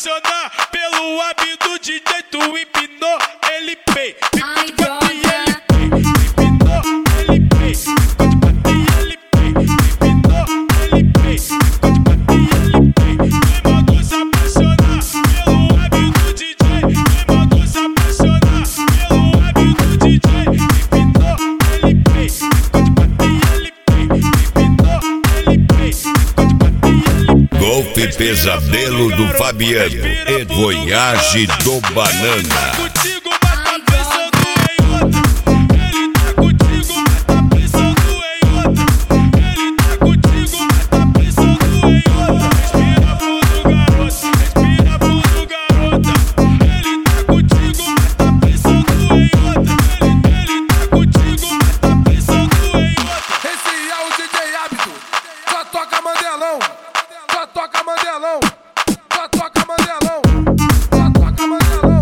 apaixonar pelo hábito do DJ, tu empinou, ele pei. Ai, droga. Empinou, ele pei. Ele pei. Empinou, ele pei. Ele pei. Quem mandou se apaixonar pelo hábito do DJ? Quem mandou se apaixonar pelo hábito do DJ? Empinou, ele pei. Ele pei. Empinou, ele pei. Golpe Pesadelo do Fabiano e Voyage do Banana. Contigo, mas tá pensando em outra. Ele tá contigo, mas tá pensando em outra. Ele tá contigo, mas tá pensando em outra. Respira fundo, garota. Respira fundo, garota. Ele tá contigo, mas tá pensando em outra. Ele tá contigo, mas tá pensando em outra. Esse é o DJ Hábito, só toca Mandelão, só toca Mandelão, só toca Mandelão, só toca Mandelão.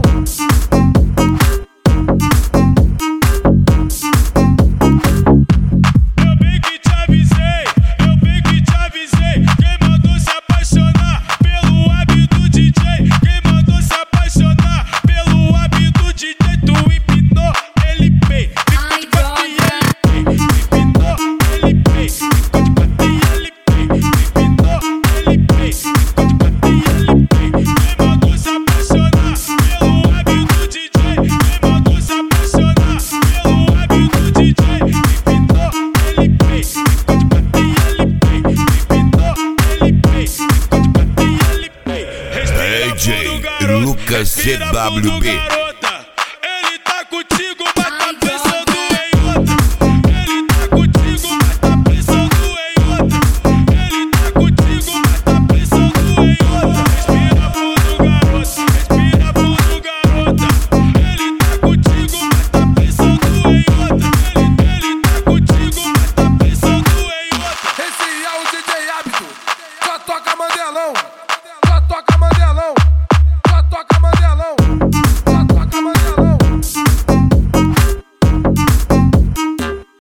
Eu bem que te avisei, eu bem que te avisei. Quem mandou se apaixonar pelo hábito do DJ? Quem mandou se apaixonar pelo hábito do DJ? Tu empinou, ele pei. Ai, droga. Empinou, ele pei. Ele pei. Empinou, ele pei. Ele pei. Quem mandou se apaixonar pelo hábito do DJ? Quem mandou se apaixonar pelo hábito do DJ? Empinou, ele pei. Ele pei. Empinou, ele pei. Ele pei. Respira fundo, DJ garoto. Lucas Respira fundo, CWB. garoto.